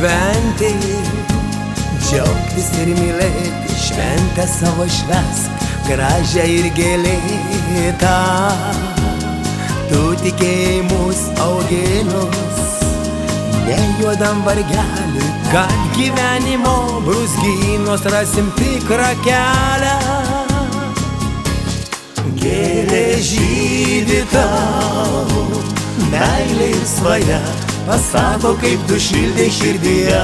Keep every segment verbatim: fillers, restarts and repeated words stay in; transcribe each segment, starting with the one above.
gyventi, džiaugtis ir mylėti, šventę savo švęsk, gražią ir gėlėtą. Tu tikėjai mus auginus, ne juodam vargeliui, kad gyvenimo brūzgynuos rasim tikrą kelią. Gėlė žydi tau, meilė ir svaja, pasako, kaip tu šildai širdyje.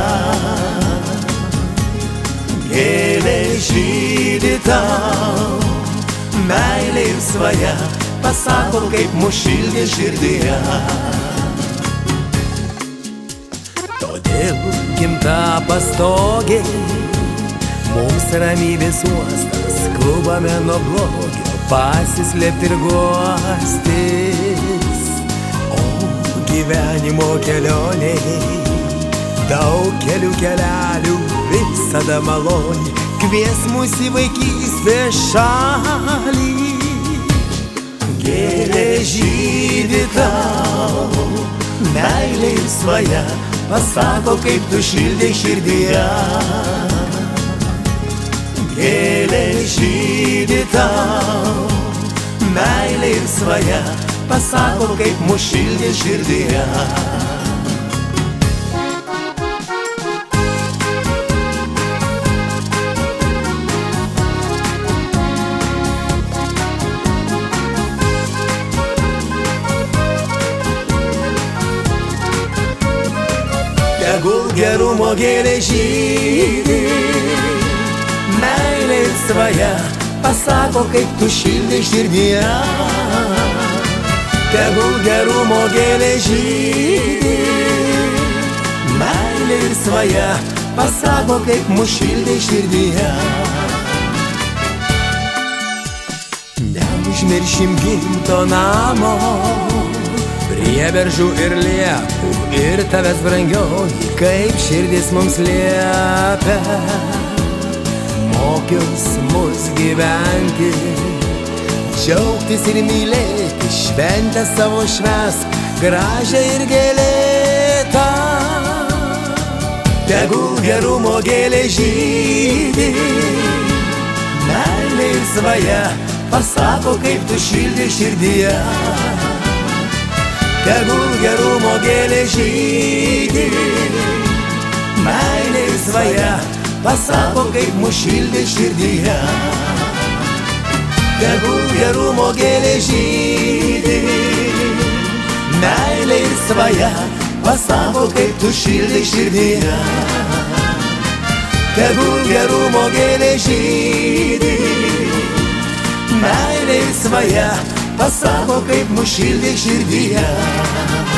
Gėlė žydi tau, meilė ir svaja, pasako, kaip mus šildai širdyje. Todėl gimta pastogė, mums ramybės uostas, skubame nuo blogio, pasislėpti ir guostis. O gyvenimo kelionėj, daug kelių kelelių, visada maloniai kvies mus į vaikystės šalį. Gėlė žydi tau, meilė ir svaja, pasako, kaip tu šildai širdyje. Gėlė žydi tau, meilė ir svaja, pasako, kaip mus šildai širdyje. Tegul gerumo gėlė žydi, meilė ir svaja, pasako, kaip tu šildai širdyje. Tegul gerumo gėlė žydi, meilė ir svaja, pasako, kaip mus šildai širdyje. Neužmiršim gimto namo, prie beržų ir liepų, ir tavęs brangioji, kaip širdis mums liepia. Mokiaus mus gyventi, džiaugtis ir mylėti, šventę savo švęsk, gražią ir gėlėtą. Tegul gerumo gėlė žydi, meilė ir svaja, pasako, kaip tu šildai širdyje. Tegul gerumo gėlė žydi, meilė ir svaja, pasako, kaip mus šildai širdyje. Tegul gerumo gėlė žydi, meilė ir svaja, pasako, kaip tu šildai širdyje. Tegul gerumo gėlė žydi, meilė ir svaja, pasako, kaip mus šildai širdyje.